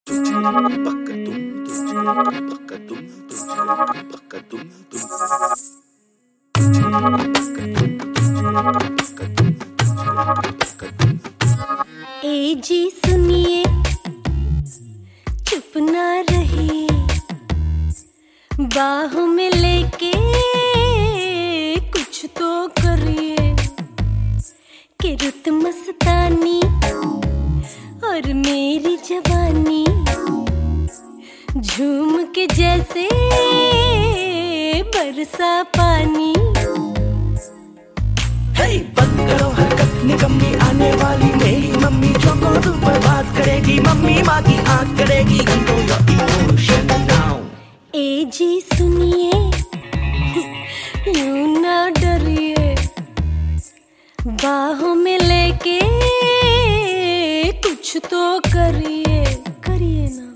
ए जी सुनिए, चुप ना रहिए, बाहों में लेके कुछ तो करिए कि रुत मस्तानी और मेरी जवानी झूम के जैसे बरसा पानी। Hey, बंद करो हरकत निकम्मी, आने वाली मेरी मम्मी जो को तू बर्बाद करेगी। मम्मी माँ की आँख करेगी, control your emotion now। ए जी सुनिए, यूं ना डरिए, बाहों में लेके कुछ तो करिए, करिए ना।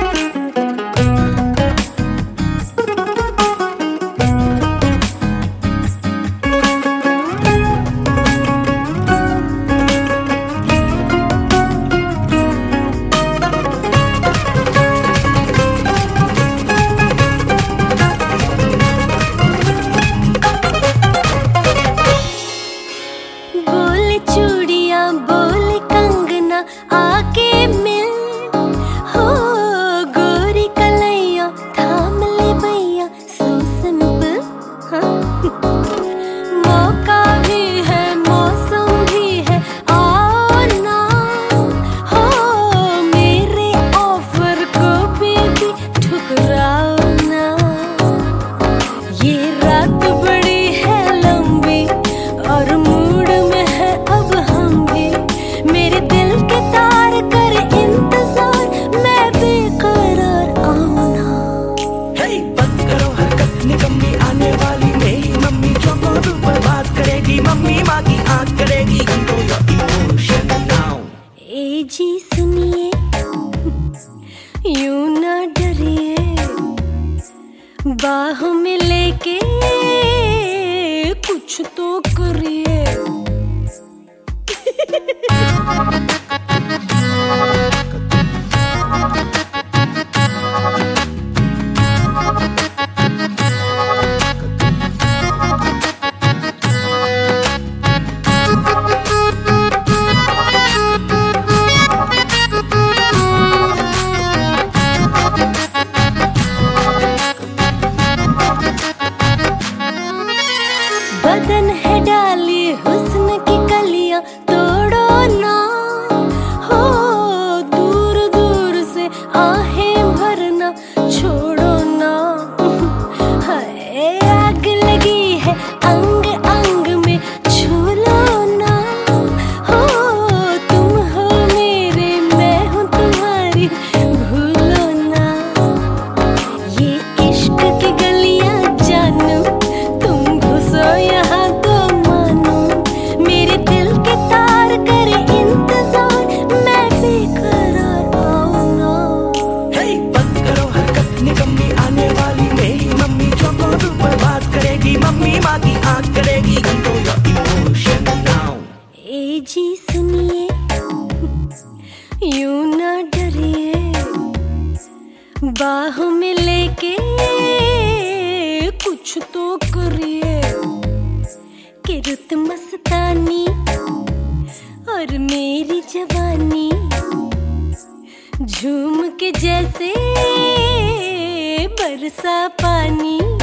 चूड़ियां बोले कंगना आके मिल, हो गोरी कलैया थाम ले भैया, सो सिंपल। मौका भी है मौसम भी है, आओ ना, हो मेरे ऑफर को भी ठुकराओ ना। ये रात बड़ी है लंबी और मूड में है अब हम भी, मेरे दिल के तार कर इंतजार, मैं बेकरार आऊं ना। Hey, बंद करो हरकत निकम्मी, आने वाली मेरी मम्मी जो को तू बर्बाद करेगी। मम्मी माँ की आँख करेगी, control your emotion now। ए जी सुनिए, यूं ना डरिए, बाहों में लेके कुछ तो करिए। बदन है डाली हुस्न की कलियां, तोड़ो ना, हो दूर दूर से आहें भरना छोड़ो ना। हाय आग लगी है अंग अंग में, छू लो ना, हो तुम हो मेरे मैं हूँ तुम्हारी, भूलो ना। ये इश्क की गलियां जानू, तुम घुसो यहाँ तो मानो, मेरे दिल के तार करे इंतजार, मैं बेकरार आऊं ना। Hey, बंद करो हरकत निकम्मी, आने वाली मेरी मम्मी जो को तू बर्बाद करेगी। मम्मी माँ की आँख करेगी, control your emotion now। ए जी सुनिए, यूं ना डरिए, बाहों में लेके कुछ तो करिए कि रुत मस्तानी और मेरी जवानी झूम के जैसे बरसा पानी।